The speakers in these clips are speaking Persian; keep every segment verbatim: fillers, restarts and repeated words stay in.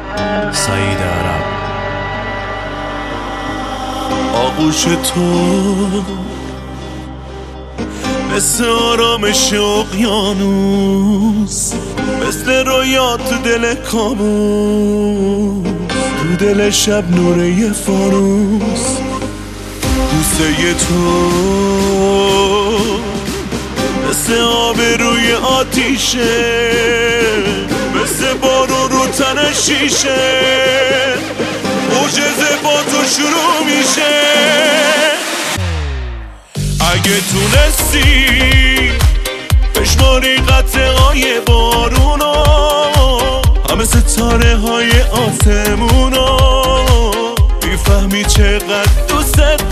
سعید عرب. آغوش تو مثل آرامش اقیانوس، مثل رویات تو دل کابوس، تو دل شب نوره فانوس. بوسه تو مثل آب روی آتیشه، مثل بارون رو تن شیشه، معجزه با تو شروع میشه. اگه تونستی بشماری قطعه‌های بارونا، همه ستاره های آسمونا، میفهمی چقدر دوست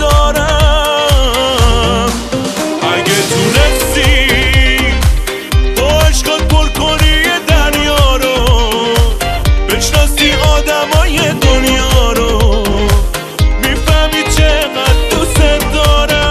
دارم. اگه تونستی با عشقات پر کنی دریا رو، بشناسی آدمای دنیا رو، میفهمی چقدر دوست دارم.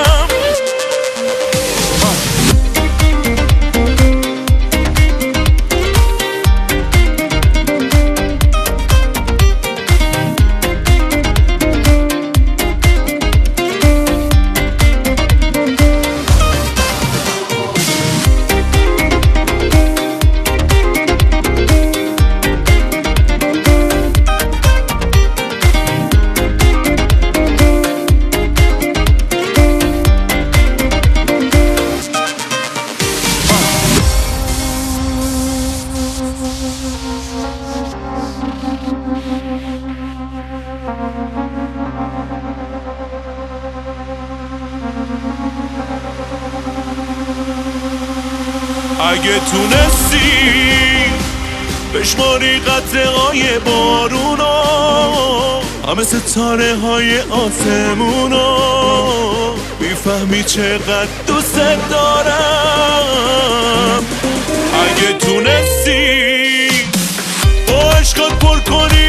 اگه تونستی بشماری قطعه‌های بارونا، همه ستاره های آسمونا، میفهمی چقدر دوست دارم. اگه تونستی با عشقات پر کنی